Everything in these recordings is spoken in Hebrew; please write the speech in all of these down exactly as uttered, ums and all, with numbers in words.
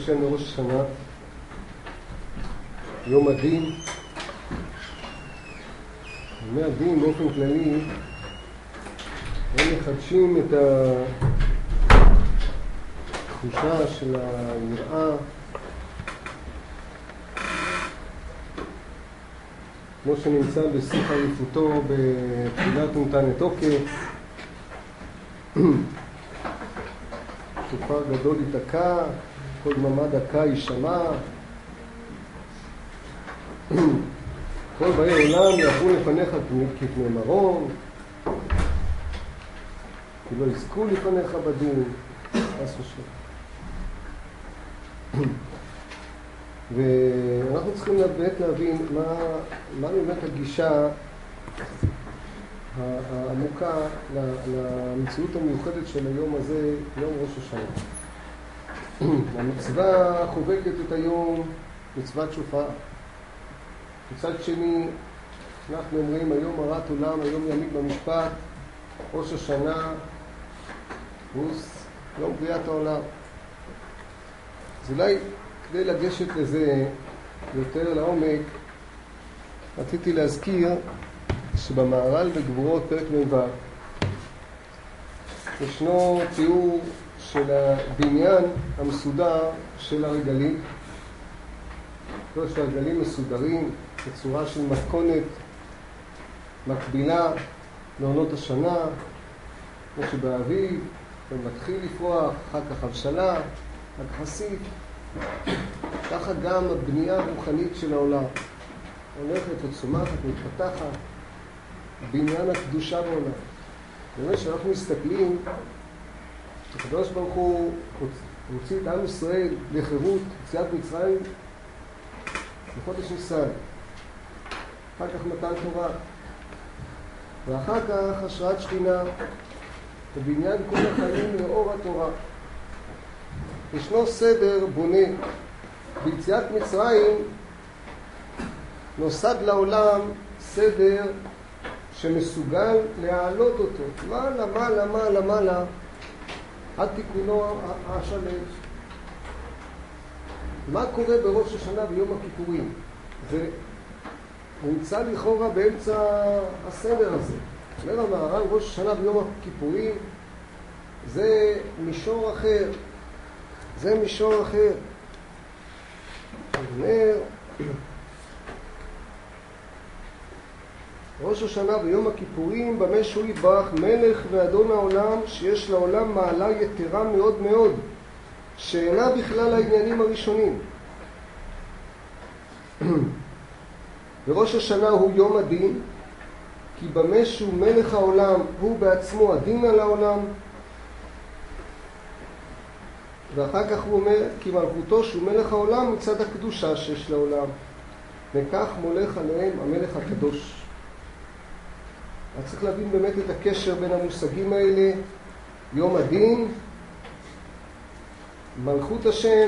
השם לראש השנה, יום הדין. ימי הדין באופן כללי הם מחדשים את התחושה של היראה, כמו שנמצא בשיח עריפותו בתפילת ונתן תוקף. שופר גדול ייתקע, כל דממה דקה יישמע, כל באי עולם יעברו לפניך כפני מרום, כי לא יזכו לפניך בדין, חס ושלום. ואנחנו צריכים באמת להבין מה, מה באמת הגישה העמוקה למציאות המיוחדת של היום הזה, יום ראש השנה. המצווה חובקת את היום, מצוות שופר. מצד שני, אנחנו אומרים היום הרת עולם, היום יעמיד במשפט, ראש השנה, פלוס יום בריאת העולם. אז אולי כדי לגשת לזה יותר לעומק, רציתי להזכיר שבמהר"ל בגבורות פרק מ"ו ישנו תיאור של הבניין המסודר של הרגלים. לא שהרגלים מסודרים בצורה של מתכונת מקבילה לעונות השנה, כמו שבאביב הוא מתחיל לפרוח, אחר כך הבשלה, אחר כך חסיד. ככה גם הבנייה הרוחנית של העולם הולכת וצומחת, מתפתחת, בעניין הקדושה בעולם. באמת שאנחנו מסתכלים, הקדוש ברוך הוא הוציא את עם ישראל לחירות, יציאת מצרים בחודש ניסן, אחר כך מתן תורה, ואחר כך השראת שכינה, ובעניין כל החיים לאור התורה. ישנו סדר בונה. ביציאת מצרים נוסד לעולם סדר שמסוגל להעלות אותו מעלה, מעלה, מעלה, מעלה עד תיקונו השלם. מה קורה בראש השנה ביום הכיפורים? זה נמצא לכאורה באמצע הסדר הזה. אומר המהר"ל, ראש השנה ביום הכיפורים זה מישור אחר, זה מישור אחר. אומר, ראש השנה ביום הכיפורים במה שהוא יתברך מלך ואדון העולם, שיש לעולם מעלה יתרה מאוד מאוד, שאינה בכלל העניינים הראשונים. וראש השנה הוא יום הדין, כי במה שהוא מלך העולם הוא בעצמו הדין על העולם. ואחר כך הוא אומר, כי מלכותו שהוא מלך העולם מצד הקדושה שיש לעולם, וכך מולך עליהם המלך הקדוש. אז צריך להבין באמת את הקשר בין המושגים האלה, יום הדין, מלכות השם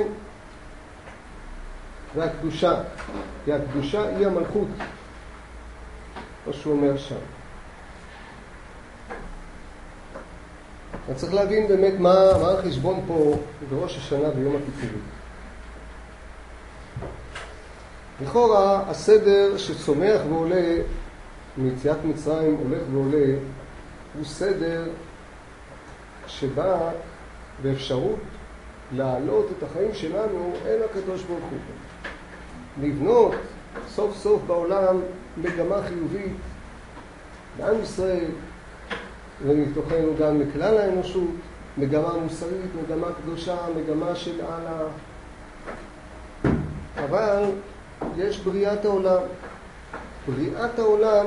והקדושה, כי הקדושה היא המלכות, מה שהוא אומר שם. אז צריך להבין באמת מה, מה החשבון פה בראש השנה ביום הכיפורים. לכאורה הסדר שצומח ועולה מיציאת מצרים הולך ועולה הוא סדר שבא באפשרות להעלות את החיים שלנו אל הקדוש ברוך הוא, לבנות סוף סוף בעולם מגמה חיובית לעם ישראל ומתוכנו גם לכלל האנושות, מגמה מוסרית, מגמה קדושה, מגמה של הלאה. אבל יש בריאת העולם. בריאת העולם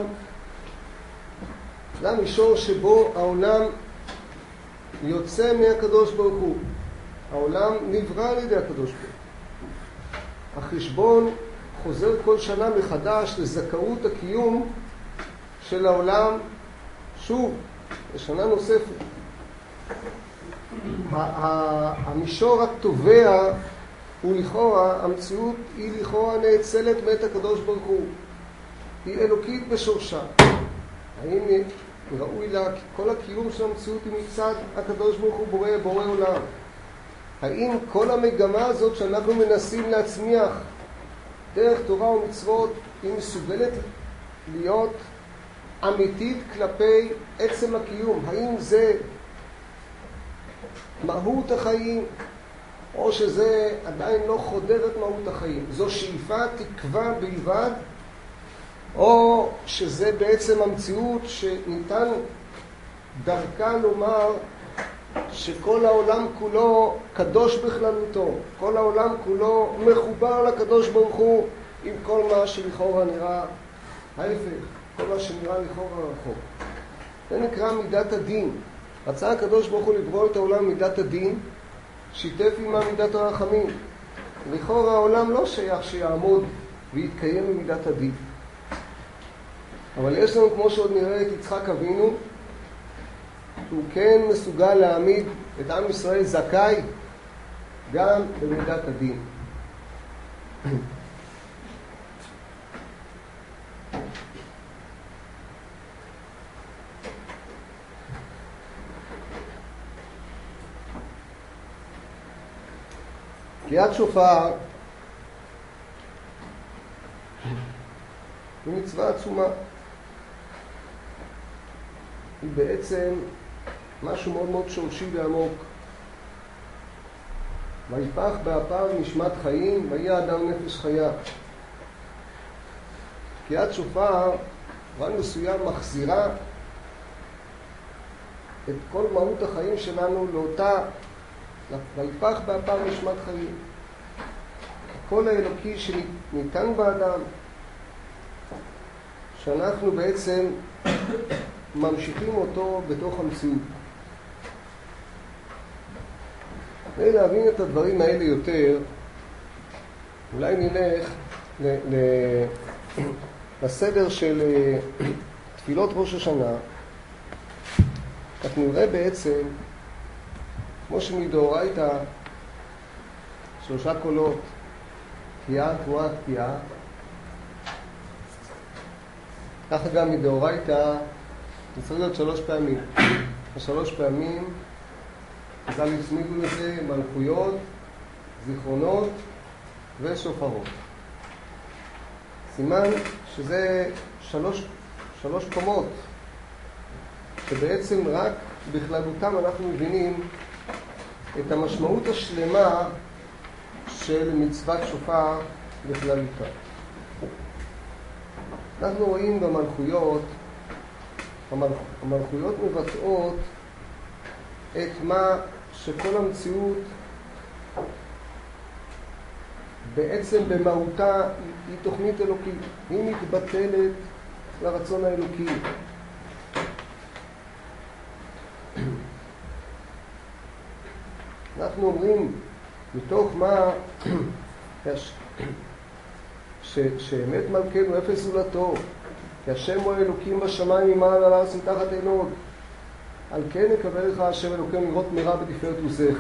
זה המישור שבו העולם יוצא מהקדוש ברוך הוא. העולם נברא על ידי הקדוש ברוך הוא. החשבון חוזר כל שנה מחדש לזכאות הקיום של העולם שוב, בשנה נוספת. המישור התובע הוא לכאורה, המציאות היא לכאורה נאצלת מאת הקדוש ברוך הוא. היא אלוקית בשורשה. האם ראוי לה, כל הקיום של המציאות היא מצד הקדוש ברוך הוא בורא, בורא עולם. האם כל המגמה הזאת שאנחנו מנסים להצמיח דרך תורה ומצוות היא מסוגלת להיות אמיתית כלפי עצם הקיום? האם זה מהות החיים, או שזה עדיין לא חודר את מהות החיים? זו שאיפה, תקווה בלבד, או שזה בעצם המציאות שניתן דרכה לומר שכל העולם כולו קדוש בכללותו, כל העולם כולו מחובר לקדוש ברוך הוא, עם כל מה שלכאורה נראה ההפך, כל מה שנראה לכאורה רחוק. זה נקרא מידת הדין. רצה הקדוש ברוך הוא לברוא את העולם מידת הדין, שיתף עמה מידת הרחמים. לכאורה העולם לא שייך שיעמוד ויתקיים במידת הדין. אבל יש לנו, כמו שעוד נראה, את יצחק אבינו, שהוא כן מסוגל להעמיד את עם ישראל זכאי גם במידת הדין. תקיעת שופר היא מצווה עצומה. היא בעצם משהו מאוד מאוד שורשי ועמוק. ויפח באפיו נשמת חיים, ויהיה אדם נפש חיה. תקיעת שופר, רן מסוים, מחזירה את כל מהות החיים שלנו לאותה, ויפח באפיו נשמת חיים. כל האלוקי שניתן באדם, שאנחנו בעצם ממשיכים אותו בתוך המציאות. כדי להבין את הדברים האלה יותר, אולי נלך ל- ל- לסדר של תפילות ראש השנה. כך נראה בעצם, כמו שמדאורייתא שלושה קולות, תקיעה, תרועה, תקיעה, ככה גם מדאורייתא זה צריך להיות שלוש פעמים. שלוש פעמים חז"ל הצמידו לזה מלכויות, זיכרונות ושופרות. סימן שזה שלוש, שלוש קומות, שבעצם רק בכללותם אנחנו מבינים את המשמעות השלמה של מצוות שופר בכללותה. אנחנו רואים במלכויות, המלכויות מבטאות את מה שכל המציאות בעצם במהותה היא תוכנית אלוקית. היא מתבטלת לרצון האלוקי. אנחנו אומרים מתוך מה ש, שאמת מלכנו אפס זולתו, כי השם הוא האלוקים בשמיים ממעל על הארץ מתחת עינו. על כן יקבל לך השם אלוקינו לראות מרע בתפארת עוזך.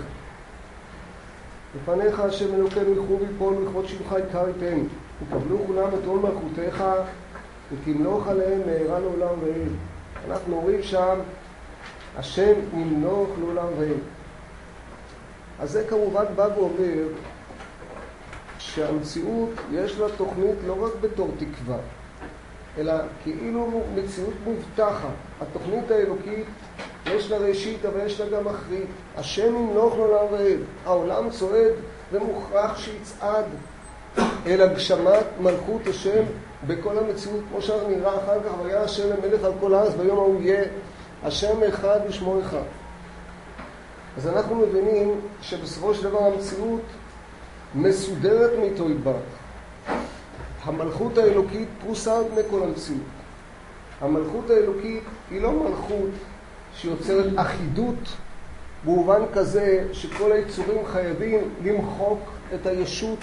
לפניך השם אלוקינו ילכו ויפול ולכבוד שמך יקר ייתן. יקבלו כולם את עול מלכותך ותמלוך עליהם מהרה לעולם ועד. אנחנו אומרים שם השם ימלוך לעולם ועד. אז זה כמובן בא ואומר שהמציאות יש לה תוכנית לא רק בתור תקווה, אלא כאילו מציאות מובטחת. התוכנית האלוקית יש לה ראשית, אבל יש לה גם אחרית. השם ימלוך לעולם ועד. העולם צועד ומוכרח שיצעד אל הגשמת מלכות השם בכל המציאות, כמו שנראה אחר כך, והיה השם למלך על כל הארץ, ביום ההוא יהיה השם אחד ושמו אחד. אז אנחנו מבינים שבסופו של דבר המציאות מסודרת מאיתו יתברך. המלכות האלוקית פרוסה על פני כל המציאות. המלכות האלוקית היא לא מלכות שיוצרת אחידות במובן כזה שכל היצורים חייבים למחוק את הישות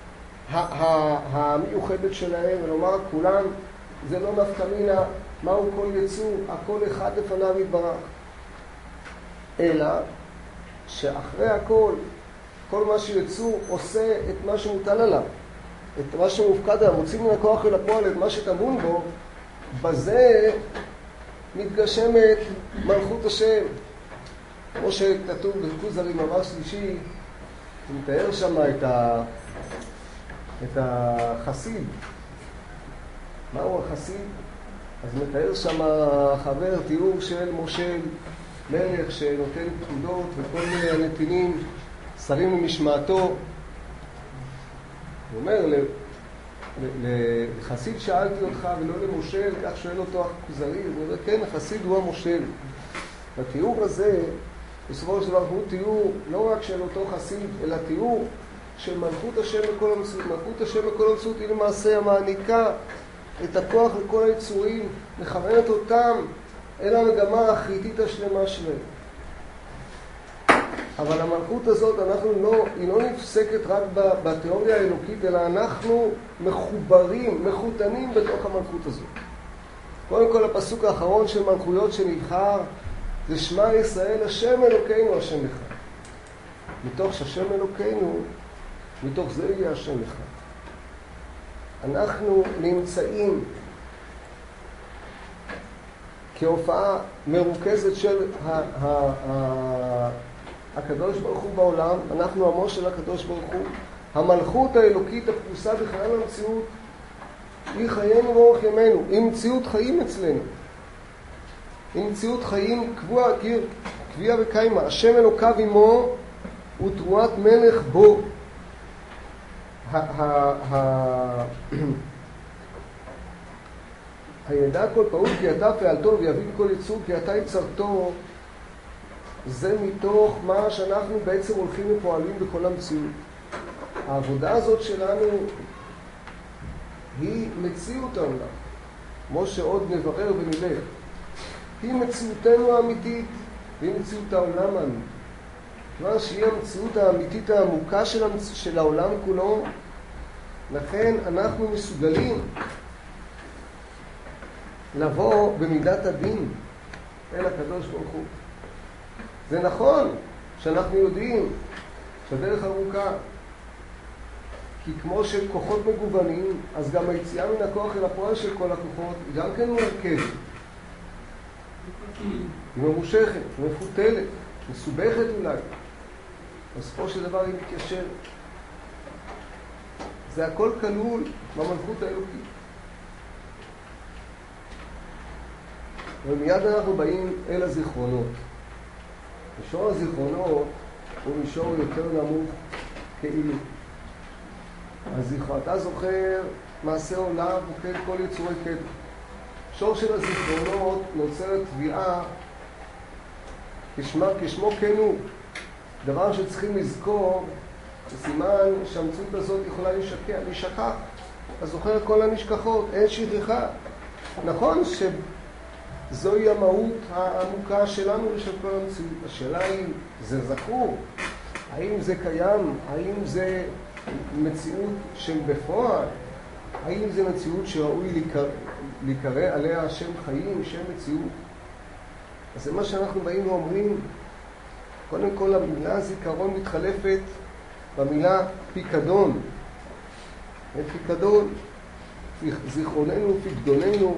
המיוחדת שלהם ולומר כולם זה לא נפקא מינה, מהו כל יצור, הכל אחד לפניו יתברך. אלא שאחרי הכל, כל מה שיצור עושה את מה שמוטל עליו, את מה שמופקד עליו, מוצאים מן הכוח אל הפועל את מה שטמון בו, בזה מתגשמת מלכות השם. כמו שכתוב בכוזרי מאמר שלישי, הוא מתאר שם את, ה... את החסיד. מהו החסיד? אז מתאר שם חבר תיאור של מושל, מלך שנותן פקודות וכל מיני הנתינים, שרים למשמעתו. הוא אומר, לחסיד שאלתי אותך ולא למושל, כך שואל אותו הכוזרי, הוא אומר, כן, החסיד הוא המושל. בתיאור הזה, בסופו של דבר, הוא תיאור לא רק של אותו חסיד, אלא תיאור של מלכות השם בכל המציאות. מלכות השם בכל המציאות היא למעשה המעניקה את הכוח לכל היצורים, מכוונת אותם אל המגמה האחריתית השלמה שלהם. אבל המלכות הזאת, אנחנו לא, היא לא נפסקת רק בתיאוריה האלוקית, אלא אנחנו מחוברים, מחותנים בתוך המלכות הזאת. קודם כל, הפסוק האחרון של מלכויות שנבחר, זה שמע ישראל, השם אלוקינו, השם אחד. מתוך שהשם אלוקינו, מתוך זה יהיה השם אחד. אנחנו נמצאים כהופעה מרוכזת של ה- ה- ה- הקדוש ברוך הוא בעולם, אנחנו עמו של הקדוש ברוך הוא, המלכות האלוקית הפרוסה בכלל המציאות, היא חיינו ואורך ימינו, היא מציאות חיים אצלנו. היא מציאות חיים קבוע, קביעה וקיימה. השם אלוקיו עמו ותרועת מלך בו. הידע כל פעול כי אתה פעלתו ויבין כל יצור כי אתה יצרתו, זה מתוך מה שאנחנו בעצם הולכים ופועלים בכל המציאות. העבודה הזאת שלנו היא מציאות העולם, כמו שעוד נברר ונלך. היא מציאותנו האמיתית, והיא מציאות העולם האמיתית. כיוון שהיא המציאות האמיתית העמוקה של, המצ... של העולם כולו, לכן אנחנו מסוגלים לבוא במידת הדין אל הקדוש ברוך הוא. זה נכון שאנחנו יודעים שהדרך ארוכה, כי כמו שכוחות מגוונים, אז גם היציאה מן הכוח אל הפועל של כל הכוחות היא גם כן מורכבת. היא ממושכת, מפותלת, מסובכת אולי. בסופו של דבר היא מתיישרת. זה הכל כלול במלכות האלוקית. ומיד אנחנו באים אל הזיכרונות. מישור הזיכרונות הוא מישור יותר נמוך כאילו. הזיכרון, אתה זוכר מעשה עולם וכן כל יצורי קדם. שור של הזיכרונות נוצרת תביעה כשמה, כשמו כן הוא. דבר שצריכים לזכור, סימן שהמציאות הזאת יכולה להישכח, להישכח. אתה זוכר כל הנשכחות, אין שכחה. נכון שזוהי המהות העמוקה שלנו ושל כל המציאות. השאלה היא, זה זכור? האם זה קיים? האם זה מציאות של בפועל? האם זה מציאות שראוי להיקרא, להיקרא עליה שם חיים, שם מציאות? אז זה מה שאנחנו באים ואומרים. קודם כל המילה זיכרון מתחלפת במילה פיקדון. פיקדון, זיכרוננו, פקדוננו,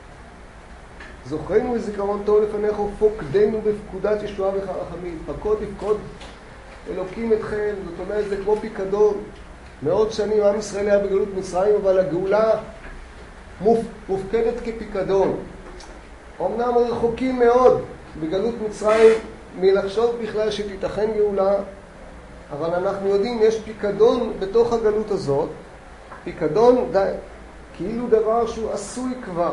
זוכרנו וזיכרון טוב לפניך ופוקדנו בפקודת ישועה וחרחמים. פקוד יפקוד אלוקים אתכם, זאת אומרת זה כמו פיקדון. מאות שנים עם ישראל היה בגלות מצרים, אבל הגאולה מופ, מופקדת כפיקדון. אמנם רחוקים מאוד בגלות מצרים מלחשוב בכלל שתיתכן גאולה, אבל אנחנו יודעים יש פיקדון בתוך הגלות הזאת, פיקדון די, כאילו דבר שהוא עשוי כבר.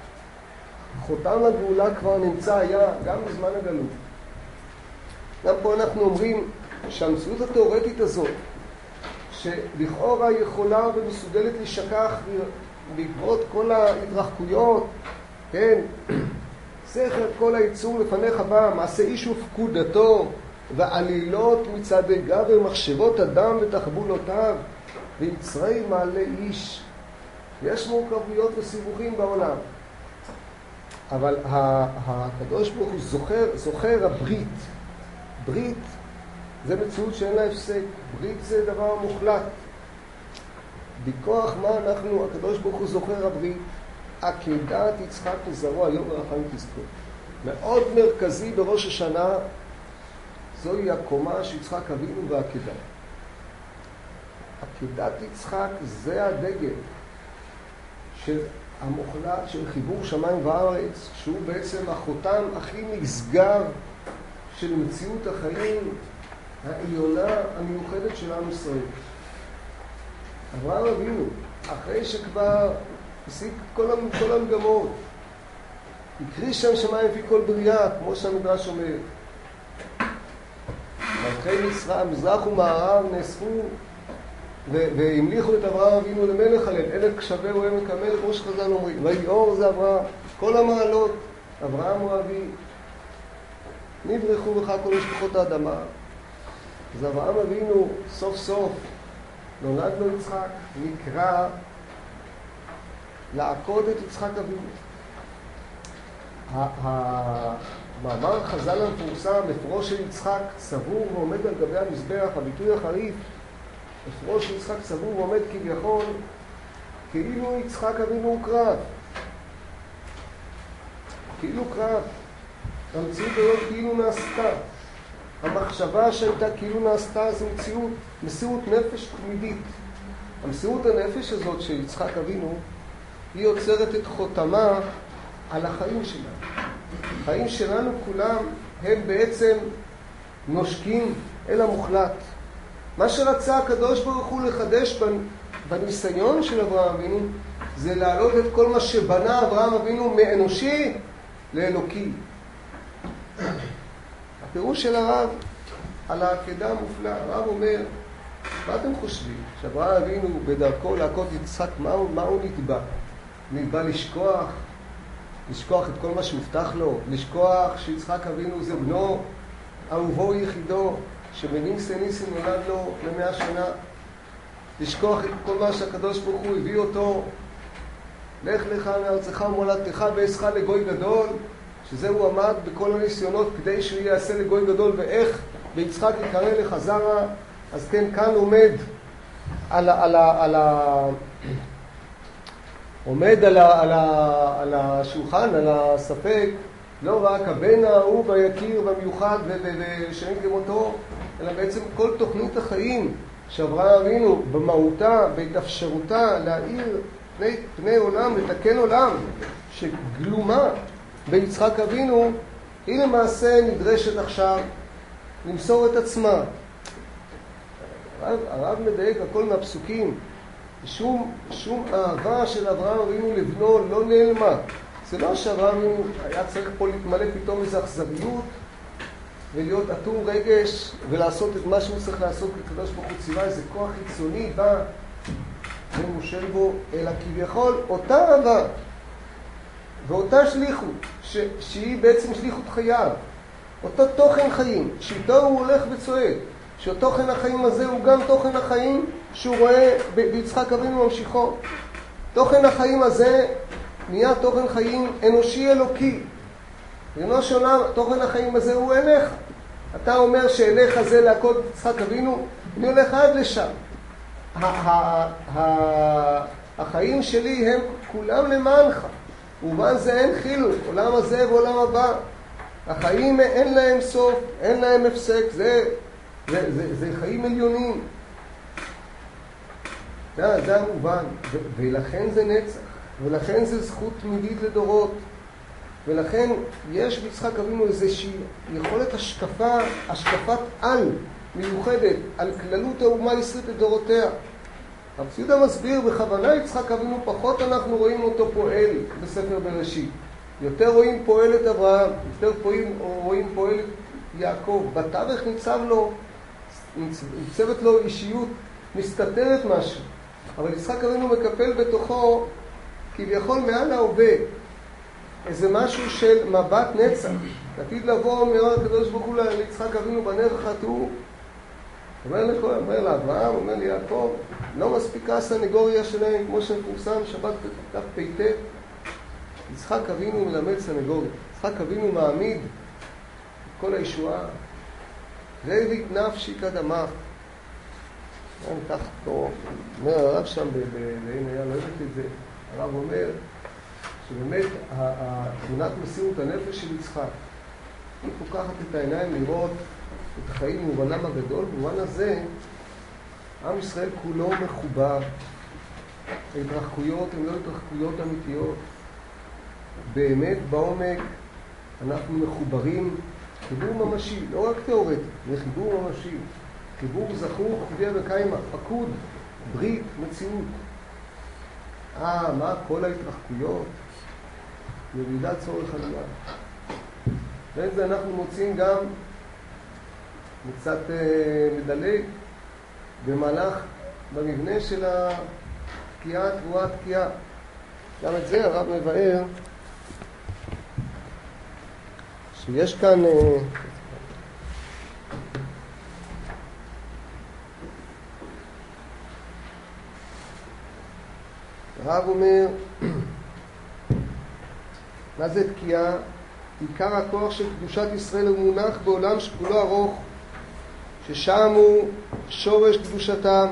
חותם לגאולה כבר נמצא היה גם בזמן הגלות. גם פה אנחנו אומרים שהמציאות התיאורטית הזאת, שלכאורה יכולה ומסוגלת להישכח בעקבות כל ההתרחקויות, כן, זכר כל היצור לפניך בא, מעשה איש ופקודתו, ועלילות מצעדי גבר, מחשבות אדם ותחבולותיו, ויצרי מעלה איש. יש מורכבויות וסיבוכים בעולם. אבל הקדוש ברוך הוא זוכר, זוכר הברית. ברית זה מציאות שאין לה הפסק. ברית זה דבר מוחלט. בכוח מה אנחנו, הקדוש ברוך הוא זוכר הברית, עקדת יצחק לזרוע היום ורחמים תזכו. מאוד מרכזי בראש השנה, זוהי הקומה שיצחק אבינו בעקדה. עקדת יצחק זה הדגל של המוחלט של חיבור שמיים וארץ, שהוא בעצם החותם הכי נסגר של מציאות החיים העליונה המיוחדת של עם ישראל. אברהם אבינו, אחרי שכבר השיג כל, כל המגמות, הקריא שם שמיים לפי כל בריאה, כמו שהמדרש אומר. מלכי ישראל, מזרח ומערב נאספו והמליכו את אברהם אבינו למלך עליהם, אלף שווה הוא עמק המלך, כמו שחז"ל אומרים. ויאור זה אברהם, כל המעלות, אברהם הוא אבי. נברכו בך כל משפחות האדמה. אז אברהם אבינו סוף סוף נולד לו יצחק, נקרא לעקוד את יצחק אבינו. המאמר חז"ל המפורסם, אפרו של יצחק צבור ועומד על גבי המזבח, הביטוי החריף, אפרו של יצחק צבור ועומד כביכול, כאילו יצחק אבינו הוא קרב. כאילו קרב. המציאות הזאת כאילו נעשתה. המחשבה שהייתה כאילו נעשתה זה מציאות, מסירות נפש תמידית. המסירות הנפש הזאת של יצחק אבינו, היא יוצרת את חותמה על החיים שלנו. החיים שלנו כולם הם בעצם נושקים אל המוחלט. מה שרצה הקדוש ברוך הוא לחדש בניסיון של אברהם אבינו, זה להעלות את כל מה שבנה אברהם אבינו מאנושי לאלוקי. הפירוש של הרב על העקדה המופלאה, הרב אומר, מה אתם חושבים? שאברהם אבינו בדרכו לעקוד יצחק, מה הוא, מה הוא נתבע? נתבע לשכוח, לשכוח את כל מה שהובטח לו, לשכוח שיצחק אבינו זה בנו, אהובו יחידו, שבניסי ניסי נולד לו למאה שנה, לשכוח את כל מה שהקדוש ברוך הוא הביא אותו, לך לך מארצך ומולדתך ואעשך לגוי גדול, שזה הוא עמד בכל הניסיונות כדי שהוא יעשה לגוי גדול, ואיך ביצחק יקרא לך זרע. אז כן, כאן עומד על ה... על ה, על ה עומד על, ה, על, ה, על השולחן, על הספק, לא רק הבן האהוב והיקיר והמיוחד ושאין כמותו, אלא בעצם כל תוכנית החיים שאברהם אבינו במהותה, בהתאפשרותה להאיר פני, פני עולם, לתקן עולם, שגלומה ביצחק אבינו, היא למעשה נדרשת עכשיו למסור את עצמה. הרב, הרב מדייק הכל מהפסוקים. שום, שום אהבה של אברהם אבינו לבנו לא נעלמה. זה לא שאברהם אבינו היה צריך פה להתמלא פתאום איזו אכזריות ולהיות אטום רגש ולעשות את מה שהוא צריך לעשות כקדוש ברוך הוא ציווה, איזה כוח חיצוני בא ומושל בו, אלא כביכול אותה אהבה ואותה שליחות, ש, שהיא בעצם שליחות חייו, אותו תוכן חיים, שאיתו הוא הולך וצועד, שתוכן החיים הזה הוא גם תוכן החיים שהוא רואה ביצחק אבינו ממשיכו. תוכן החיים הזה נהיה תוכן חיים אנושי אלוקי. ריבונו של עולם, תוכן החיים הזה הוא אליך. אתה אומר שאליך זה לעקוד יצחק אבינו, אני הולך עד לשם. החיים שלי הם כולם למענך. ובן זה אין חילוק, עולם הזה ועולם הבא. החיים אין להם סוף, אין להם הפסק, זה, זה, זה, זה חיים עליונים. זה, זה המובן, ו, ולכן זה נצח, ולכן זה זכות תמידית לדורות. ולכן יש ביצחק אבינו איזושהי יכולת השקפה, השקפת על מיוחדת על כללות האומה הישראלית לדורותיה. הרב ציודה מסביר, בכוונה יצחק אבינו פחות אנחנו רואים אותו פועל בספר בראשית. יותר רואים פועל את אברהם, יותר רואים, רואים פועל את יעקב. בתווך ניצב לו, ניצבת לו אישיות מסתתרת משהו. אבל יצחק אבינו מקפל בתוכו כביכול מעל ההווה איזה משהו של מבט נצח. עתיד לבוא אומר הקדוש ברוך הוא ליצחק אבינו בנר חטאו. אומר לכל, אומר לאברהם, אומר ליעקב, לא מספיקה הסנגוריה שלהם, כמו שמפורסם שבת כתב פ"ט. יצחק אבינו מלמד סנגוריה. יצחק אבינו מעמיד את כל הישועה. רבית נפשי קדמה. אני כך פה, אומר הרב שם בעין היה, לא יודעת את זה. הרב אומר שבאמת תמונת מסירות הנפש של יצחק היא פוקחת את העיניים לראות את החיים במובנם הגדול. במובן הזה עם ישראל כולו מחובר. ההתרחקויות הן לא התרחקויות אמיתיות. באמת בעומק אנחנו מחוברים חיבור ממשי, לא רק תיאורטי, זה חיבור ממשי. חיבור זכור כביה וקיימא, פקוד, ברית, מציאות. אה, מה כל ההתרחקויות? ירידת צורך עלייה. ואת זה אנחנו מוצאים גם קצת אה, מדלג במהלך, במבנה של התקיעה, תבואה, תקיעה. גם את זה הרב מבאר שיש כאן אה, הרב אומר מה זה תקיעה? עיקר הכוח של קדושת ישראל הוא מונח בעולם שכולו ארוך, ששם הוא שורש קדושתם,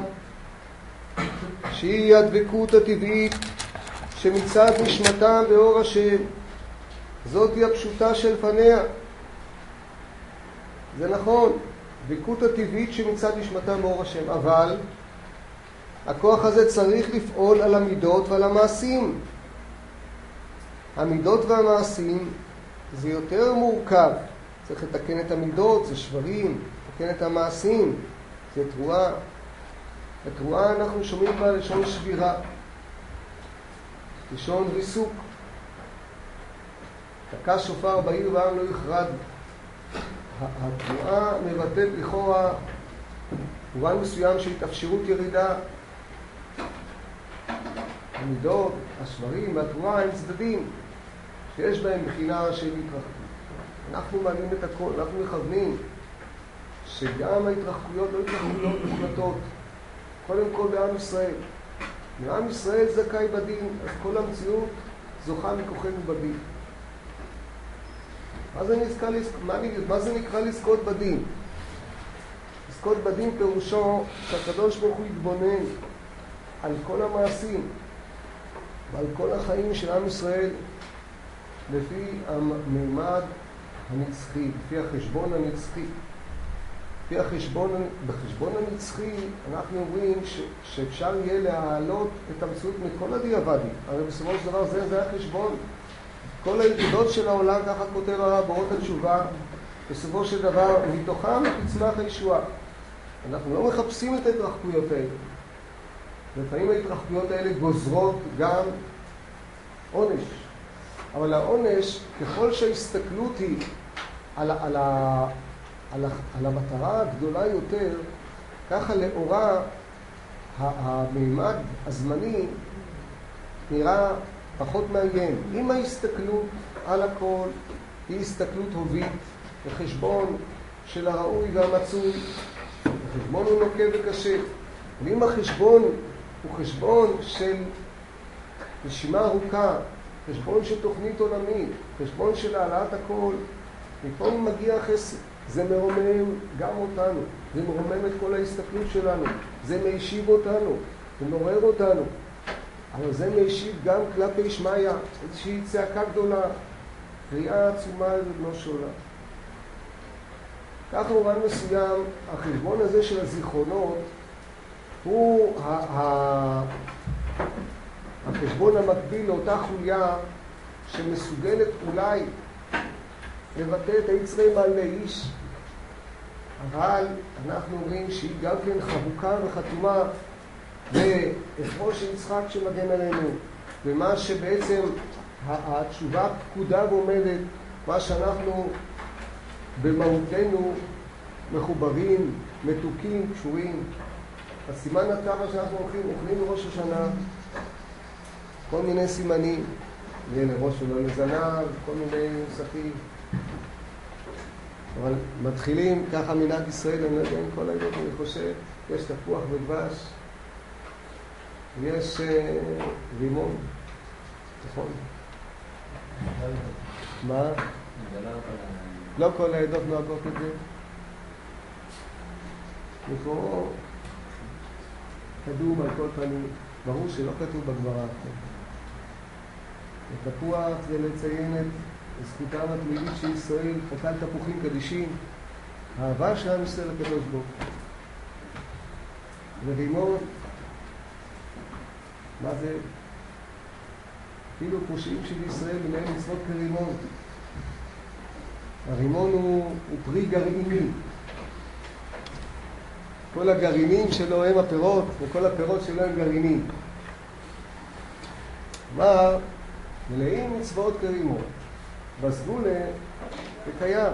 שהיא הדבקות הטבעית שמצד נשמתם באור השם. זאת היא הפשוטה של פניה. זה נכון, דבקות הטבעית שמצד נשמתם באור השם, אבל הכוח הזה צריך לפעול על המידות ועל המעשים. המידות והמעשים זה יותר מורכב. צריך לתקן את המידות, זה שברים, לתקן את המעשים, זה תרועה. בתרועה אנחנו שומעים בה לשון שבירה, לשון ריסוק. תקע שופר בעיר והעם לא יחרד. התרועה מבטאת לכאורה מובן מסוים של התאפשרות ירידה. המידות, השברים והתרועה הם צדדים שיש בהם בחינה של התרחקות. אנחנו מעלים את הכל, אנחנו מכוונים שגם ההתרחקויות לא התרחקויות מוחלטות. קודם כל בעם ישראל. מעם ישראל זכאי בדין, אז כל המציאות זוכה מכוחנו בדין. מה זה, נזכה, מה, מה זה נקרא לזכות בדין? לזכות בדין פירושו שהקדוש ברוך הוא יתבונן על כל המעשים ועל כל החיים של עם ישראל לפי הממד הנצחי, לפי החשבון הנצחי. לפי החשבון, בחשבון הנצחי אנחנו אומרים ש, שאפשר יהיה להעלות את המציאות מכל הדיעבדים. הרי בסופו של דבר זה, זה החשבון. כל הידידות של העולם, ככה כותב הרב באורות התשובה, בסופו של דבר מתוכם תצמח הישועה. אנחנו לא מחפשים את ההתרחקויות האלה. לפעמים ההתרחקויות האלה גוזרות גם עונש. אבל העונש, ככל שההסתכלות היא על, על, ה, על, ה, על המטרה הגדולה יותר, ככה לאורה המימד הזמני נראה פחות מעניין. אם ההסתכלות על הכל היא הסתכלות הובית, בחשבון של הראוי והמצוי, החשבון הוא נוקב וקשה. ואם החשבון הוא חשבון של נשימה ארוכה, חשבון של תוכנית עולמית, חשבון של העלאת הכל, מפה מגיע החסד. זה מרומם גם אותנו, זה מרומם את כל ההסתכלות שלנו, זה מיישיב אותנו, זה מעורר אותנו. אבל זה מיישיב גם כלפי שמעיה, איזושהי צעקה גדולה, קריאה עצומה לבנו של עולם. כך במובן מסוים, החשבון הזה של הזיכרונות הוא ה- החשבון המקביל לאותה חוליה שמסוגלת אולי לבטא את היצרי מעל לאיש, אבל אנחנו אומרים שהיא גם כן חבוקה וחתומה באפרו של יצחק שמגן עלינו, ומה שבעצם התשובה פקודה ועומדת, מה שאנחנו במהותנו מחוברים, מתוקים, קשורים. הסימן הטבע שאנחנו אוכלים, אוכלים לראש השנה, כל מיני סימנים, יהיה לראש ולא לזנב, כל מיני נוסחים. אבל מתחילים, ככה מנהג ישראל, אני לא יודע אם כל העדות, אני חושב, יש תפוח ודבש, יש אה, רימון, נכון? מה? לא כל העדות נוהגות את זה. לכאורה קדום על כל פנים, ברור שלא כתוב בגמרא. התפוח זה לציין את זכותם התמידית של ישראל, חוקל תפוחים קדישים, האהבה של עם ישראל לקדוש ברוך הוא. ורימון. מה זה? אפילו פושעים של ישראל מנהל מצוות כרימון. הרימון הוא, הוא פרי גרעיני. כל הגרעינים שלו הם הפירות, וכל הפירות שלו הם גרעינים. כלומר, מלאים מצוות כרימון. בסגולה זה קיים.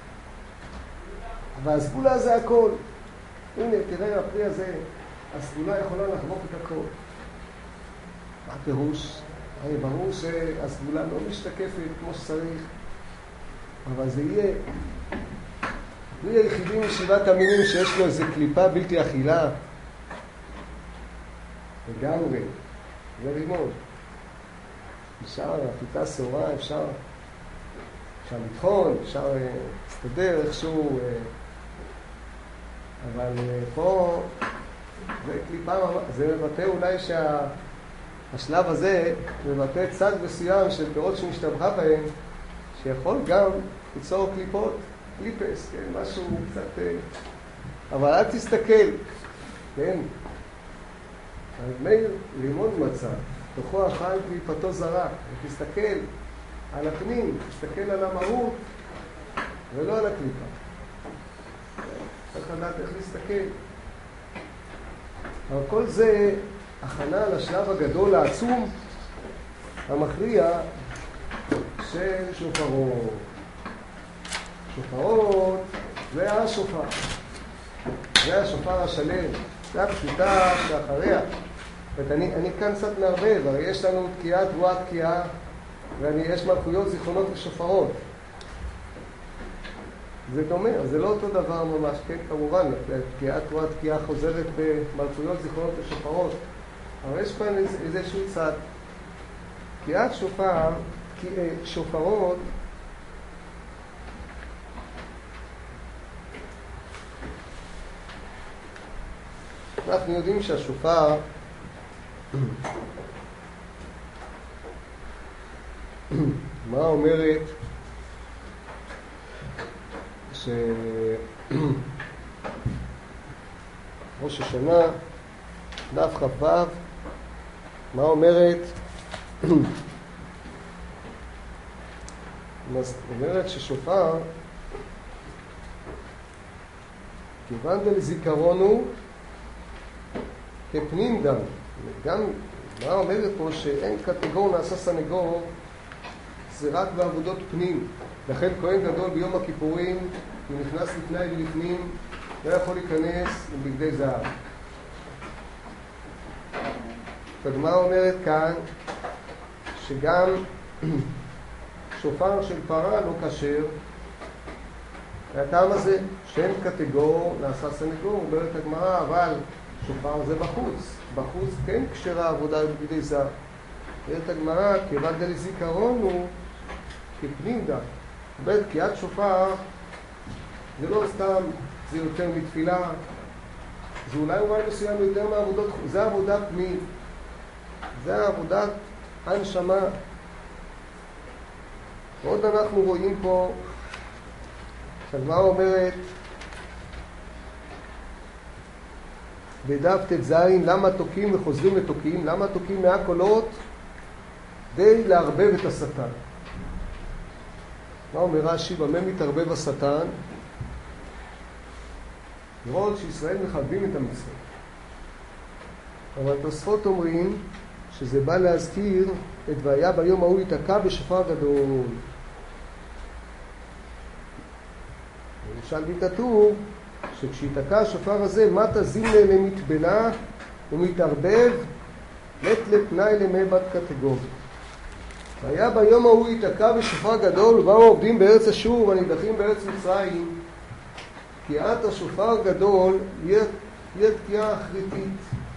והסגולה זה הכל. הנה, תראה, הפרי הזה, הסגולה יכולה לחבוק את הכל. מה הפירוש? הרי ברור שהסגולה לא משתקפת כמו שצריך, אבל זה יהיה. הפרי היחידי משבעת המינים שיש לו איזו קליפה בלתי אכילה. לגמרי. זה רימון. אפשר, הפיתה שעורה, אפשר, אפשר לטחון, אפשר להסתדר איכשהו, אבל פה זה קליפה, זה מבטא אולי שהשלב הזה מבטא צד מסוים של פירות שמשתבחה בהם, שיכול גם ליצור קליפות, קליפס, כן, משהו קצת, אבל אל תסתכל, כן, מאיר רימון מצא, תוכו אכל קליפתו זרה, ותסתכל על הפנים, תסתכל על המהות, ולא על הקליפה. צריך לדעת איך להסתכל. אבל כל זה הכנה לשלב הגדול, העצום, המכריע של שופרות. שופרות זה השופר. זה השופר השלם. זה הפשוטה שאחריה. אני, אני כאן קצת מערבב, הרי יש לנו תקיעה, תבואה, תקיעה, ויש מלכויות זיכרונות ושופרות. זה דומה, זה לא אותו דבר ממש, כן, כמובן, תקיעה, תבואה, תקיעה חוזרת במלכויות זיכרונות ושופרות, אבל יש כאן איזשהו צד. תקיעת שופר, שופרות, אנחנו יודעים שהשופר מה אומרת שראש השנה דף כ"ו מה אומרת אומרת ששופר כיוון דלזיכרונו כפנים דם. גם מה אומרת פה שאין קטגור נעשה סנגור, זה רק בעבודות פנים. לכן כהן גדול ביום הכיפורים, הוא נכנס לפני ולפנים, לא יכול להיכנס עם בגדי זהב. והגמרא אומרת כאן שגם שופר של פרה לא כשר, והטעם הזה שאין קטגור נעשה סנגור, אומרת הגמרא, אבל שופר זה בחוץ, בחוץ כן כשרה עבודה בגדי זהב. אומרת הגמרא, כיוון דלזיכרון הוא כפנים דם. אומרת, תקיעת שופר זה לא סתם, זה יותר מתפילה, זה אולי אולי מסוים יותר מעבודות, זה עבודה פנים, זה עבודת הנשמה. ועוד אנחנו רואים פה, שהגמרא אומרת, בדף ט"ז, למה תוקים וחוזרים ותוקים? למה תוקים מאה קולות? די לערבב את השטן. מה אומר רש"י? במה מתערבב השטן? לראות שישראל מכבדים את המצוות. אבל תוספות אומרים שזה בא להזכיר את והיה ביום ההוא ייתקע בשופר גדול. למשל כתוב שכשיתקע השופר הזה, מטה זימנה למטבלה ומתערבב לת לפנאי למי בת קטגור. והיה ביום ההוא ייתקע בשופר גדול, ובאו עובדים בארץ אשור והנידחים בארץ מצרים. תקיעת השופר גדול יהיה תקיעה אחריתית.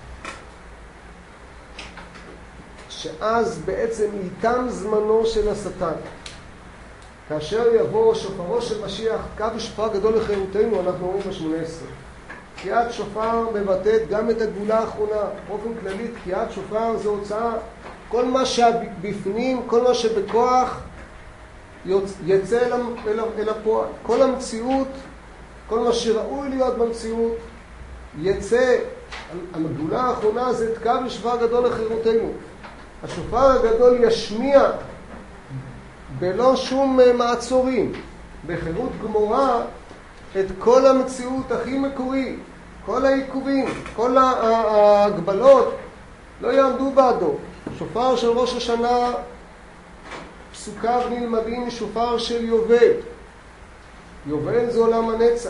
שאז בעצם ייתם זמנו של השטן. כאשר יבוא שופרו של משיח, תקע בשופר גדול לחירותנו, אנחנו אומרים ב-שמונה עשרה. תקיעת שופר מבטאת גם את הגאולה האחרונה. באופן כללי, תקיעת שופר זה הוצאה, כל מה שבפנים, כל מה שבכוח, יצא אל, אל, אל הפועל. כל המציאות, כל מה שראוי להיות במציאות, יצא הגאולה האחרונה זה תקע בשופר גדול לחירותנו. השופר הגדול ישמיע בלא שום מעצורים, בחירות גמורה, את כל המציאות הכי מקורי, כל העיכובים, כל ההגבלות לא יעמדו בעדו. שופר של ראש השנה, פסוקיו נלמדים משופר של יובל. יובל זה עולם הנצח.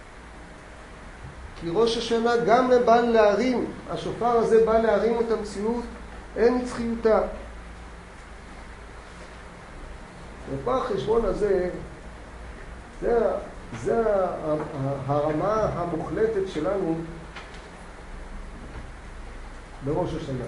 כי ראש השנה גם בא להרים, השופר הזה בא להרים את המציאות, אין נצחיותה. ופה החשבון הזה, זה, זה הרמה המוחלטת שלנו בראש השנה.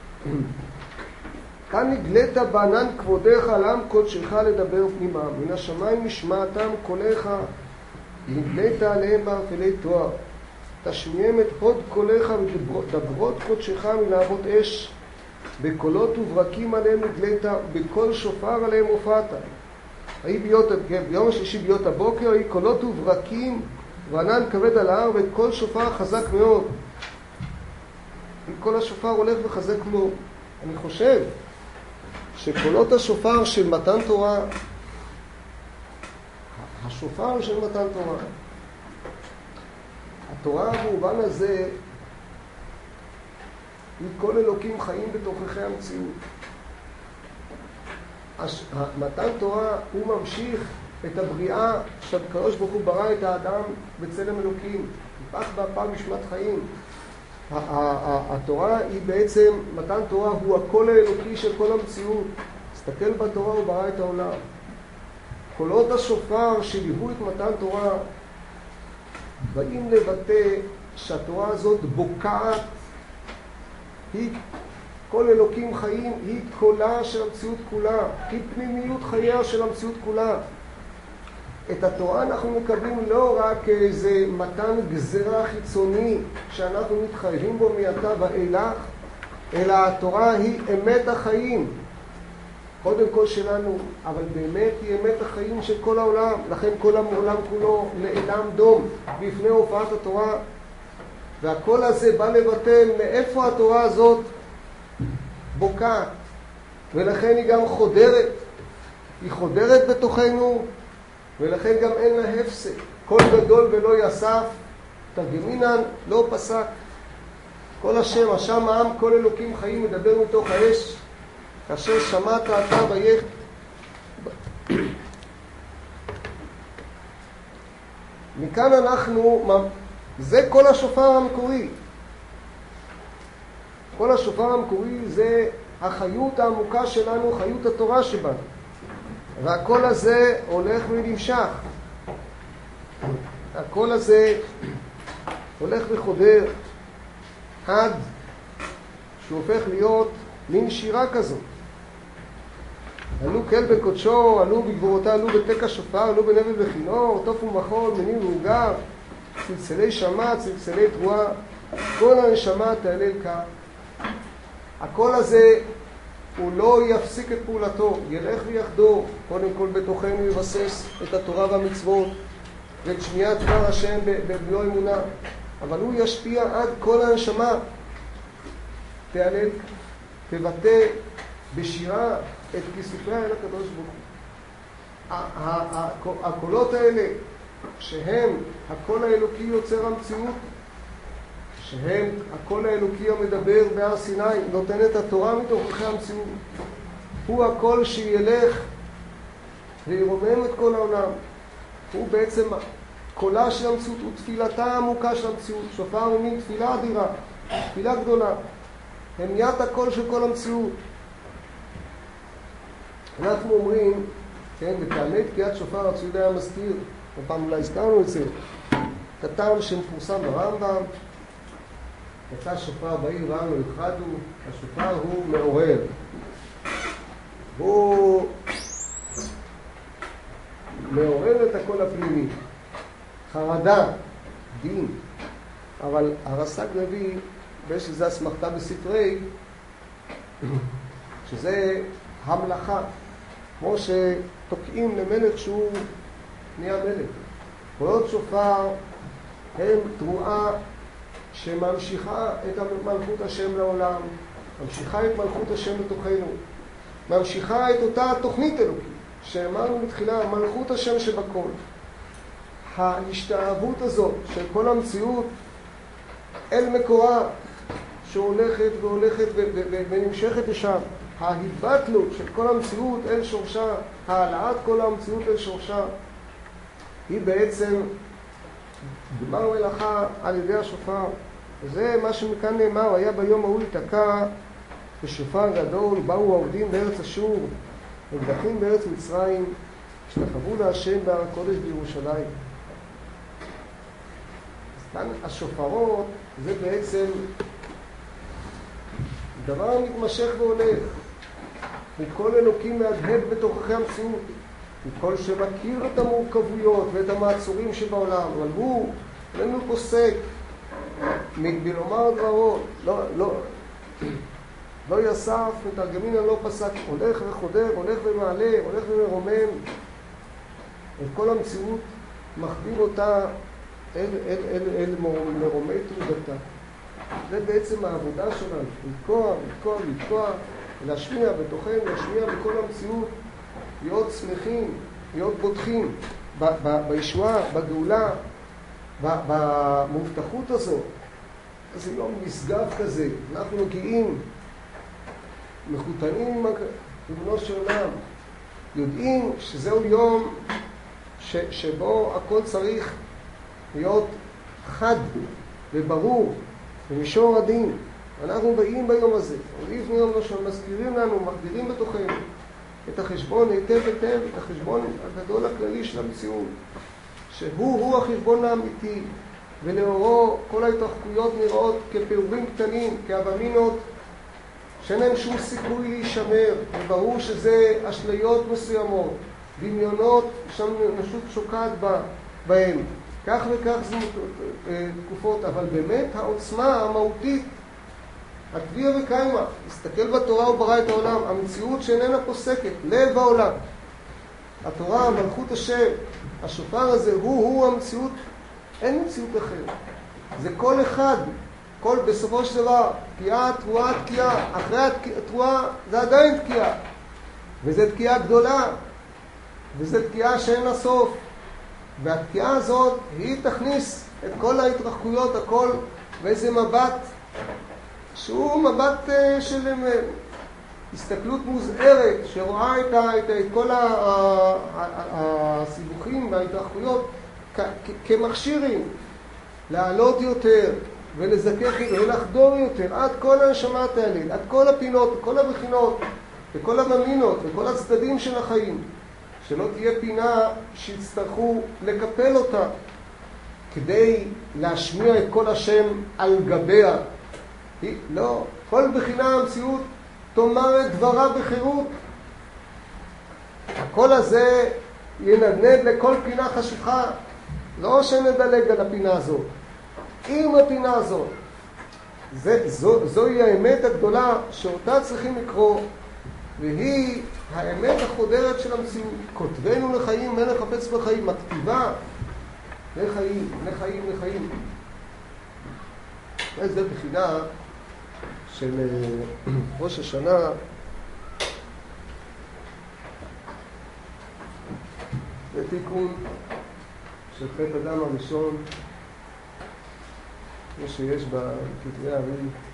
כאן נגלית בענן כבודך על עם קודשך לדבר פנימה, מן השמיים נשמעתם קולך, נגלית עליהם בערפלי תואר. תשמיעם את הוד קולך ודברות קודשך מלהבות אש, בקולות וברקים עליהם נגלית, בקול שופר עליהם הופעת. ביום השלישי ביות הבוקר, היו קולות וברקים וענן כבד על ההר, וקול שופר חזק מאוד. כל השופר הולך וחזק מאוד. אני חושב שקולות השופר של מתן תורה, השופר של מתן תורה, התורה במובן הזה היא כל אלוקים חיים בתוככי המציאות. מתן תורה הוא ממשיך את הבריאה שהקדוש ברוך הוא ברא את האדם בצלם אלוקים, נפח באפיו נשמת חיים. התורה היא בעצם, מתן תורה הוא הקול האלוקי של כל המציאות. תסתכל בתורה, הוא ברא את העולם. קולות השופר שליוו את מתן תורה באים לבטא שהתורה הזאת בוקעת, היא כל אלוקים חיים, היא קולה של המציאות כולה, היא פנימיות חייה של המציאות כולה. את התורה אנחנו מקבלים לא רק כאיזה מתן גזרה חיצוני שאנחנו מתחייבים בו מעתה ואילך, אלא התורה היא אמת החיים, קודם כל שלנו, אבל באמת היא אמת החיים של כל העולם. לכן כל העולם כולו נאלם דום בפני הופעת התורה, והקול הזה בא לבטל מאיפה התורה הזאת בוקעת, ולכן היא גם חודרת, היא חודרת בתוכנו, ולכן גם אין לה הפסק. קול גדול ולא יסף, תרגמינן לא פסק. כל השם, השם העם, כל אלוקים חיים, מדבר מתוך האש, כאשר שמעת אתה ויך. מכאן אנחנו, זה כל השופר המקורי. כל השופר המקורי זה החיות העמוקה שלנו, חיות התורה שבנו. והקול הזה הולך ונמשך. הקול הזה הולך וחודר עד שהוא הופך להיות מין שירה כזאת. עלו כל בקודשו, עלו בגבורותה, עלו בתקע שופר, עלו בנבל וכינור, טוף ומחול, מניב ועוגב, צלצלי שמה, צלצלי תרועה, כל הנשמה תעלל כך. הקול הזה הוא לא יפסיק את פעולתו, ילך ויחדור, קודם כל בתוכנו יבסס את התורה והמצוות ואת שמיעת דבר השם במלוא אמונה, אבל הוא ישפיע עד כל הנשמה תעלל, תבטא בשירה את כיסופיה אל הקדוש ברוך הוא. הקולות האלה שהם הקול האלוקי יוצר המציאות, שהם הקול האלוקי המדבר בהר סיני, נותן את התורה מתוככי המציאות, הוא הקול שילך וירומם את כל העולם. הוא בעצם קולה של המציאות, הוא תפילתה העמוקה של המציאות. שופר הוא מין תפילה אדירה, תפילה גדולה, המיית הקול של כל המציאות. אנחנו אומרים, כן, בטעמי תקיעת שופר הציוד היה מזכיר, ופעם אולי הזכרנו את זה, כתב שמפורסם ברמב"ם, יצא שופר בעיר רם לא יחדו, השופר הוא מעורר. הוא מעורר את הקול הפנימי, חרדה, דין. אבל הרס"ג מביא, ויש לזה הסמכתה בספרי, שזה המלאכה, כמו שתוקעים למלך שהוא נהיה מלך. קולות שופר הם תרועה שממשיכה את מלכות השם לעולם, ממשיכה את מלכות השם בתוכנו, ממשיכה את אותה תוכנית אלוקית שאמרנו בתחילה, מלכות השם שבכל. ההשתאבות הזאת של כל המציאות אל מקורה שהולכת והולכת ונמשכת לשם, ההתבטלות של כל המציאות אל שורשה, העלאת כל המציאות אל שורשה, היא בעצם גמר מלאכה על ידי השופר. וזה מה שמכאן נאמר, היה ביום ההוא ייתקע בשופר גדול, באו העובדים בארץ אשור, אקדחים בארץ מצרים, השתחוו להשם בהר הקודש בירושלים. אז כאן השופרות זה בעצם דבר מתמשך והולך. וכל אלוקים מהדהד בתוככי המציאות, וכל שמכיר את המורכבויות ואת המעצורים שבעולם, אבל הוא איננו פוסק מלומר דברו, לא, לא, לא יסף, מתרגמין לא פסק, הולך וחודר, הולך ומעלה, הולך ומרומם. את כל המציאות מחדיר אותה אל, אל, אל, אל מרומי תעודתה. זה בעצם העבודה שלנו, לתקוע, לתקוע, לתקוע, להשמיע בתוכנו, להשמיע בכל המציאות, להיות שמחים, להיות בוטחים ב- ב- בישועה, בגאולה, ב- במובטחות הזאת. אז זה יום נשגב כזה, אנחנו מגיעים, מחותנים עם ריבונו של עולם, יודעים שזהו יום ש- שבו הכל צריך להיות חד וברור במישור הדין. אנחנו באים ביום הזה, לפני יום ראשון, מזכירים לנו, מחדירים בתוכנו את החשבון היטב היטב, את החשבון הגדול הכללי של המציאות, שהוא-הוא החשבון האמיתי, ולאורו כל ההתרחקויות נראות כפעורים קטנים, כאבמינות, שאין להם שום סיכוי להישמר, וברור שזה אשליות מסוימות, דמיונות שהאנושות שוקעת בהם. כך וכך זה תקופות, אבל באמת העוצמה המהותית, הטביע וקיימה, הסתכל בתורה וברא את העולם, המציאות שאיננה פוסקת, לב העולם. התורה, מלכות השם, השופר הזה, הוא-הוא המציאות, אין מציאות אחרת. זה כל אחד, כל בסופו של דבר, תקיעה, תרועה, תקיעה, אחרי התרועה זה עדיין תקיעה. וזה תקיעה גדולה, וזה תקיעה שאין לה סוף. והתקיעה הזאת, היא תכניס את כל ההתרחקויות, הכל, באיזה מבט, שהוא מבט של הסתכלות מוזערת, שרואה את, ה, את, את כל הסיבוכים וההתרחקויות כ, כ, כמכשירים, לעלות יותר ולזכך ולחדור יותר, עד כל הנשמה תעלה, עד כל הפינות, כל הבחינות, וכל הממינות, וכל הצדדים של החיים. שלא תהיה פינה שיצטרכו לקפל אותה כדי להשמיע את כל השם על גביה. היא, לא, כל בחינה המציאות תאמר את דברה בחירות. הקול הזה ינדנד לכל פינה חשוכה, לא שנדלג על הפינה הזאת. עם הפינה הזאת. זה, זו, זוהי האמת הגדולה שאותה צריכים לקרוא, והיא האמת החודרת של המציאות. כותבנו לחיים, מלך חפץ בחיים, הכתיבה לחיים, לחיים, לחיים. זה בחינה של ראש השנה, זה תיקון של חטא אדם הראשון, כמו שיש בכתבי הארי.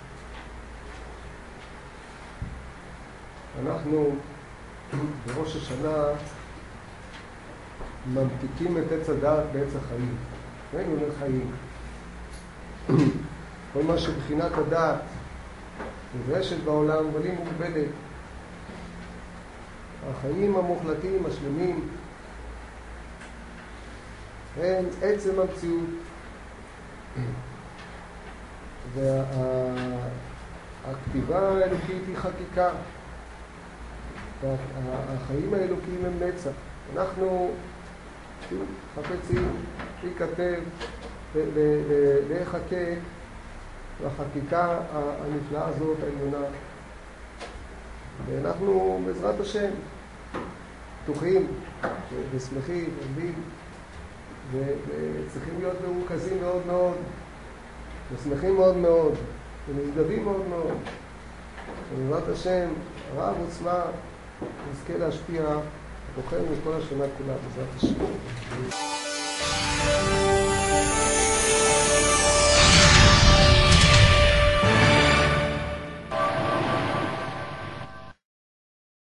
אנחנו בראש השנה ממתיקים את עץ הדעת בעץ החיים. ראינו לחיים. כל מה שבחינת הדעת נדרשת בעולם, אבל היא מוגבלת. החיים המוחלטים, השלמים, הם עצם המציאות. והכתיבה האלוקית היא חקיקה. והחיים האלוקיים הם נצח. אנחנו חפצים להיכתב, להיחקק, והחקיקה הנפלאה הזאת העליונה. ואנחנו בעזרת השם פתוחים ושמחים ועומדים וצריכים להיות מרוכזים מאוד מאוד ושמחים מאוד מאוד, ונשגבים מאוד מאוד. ובעזרת השם, רב עוצמה, נזכה להשפיע בתוכנו כל השנה כולה, בעזרת השם.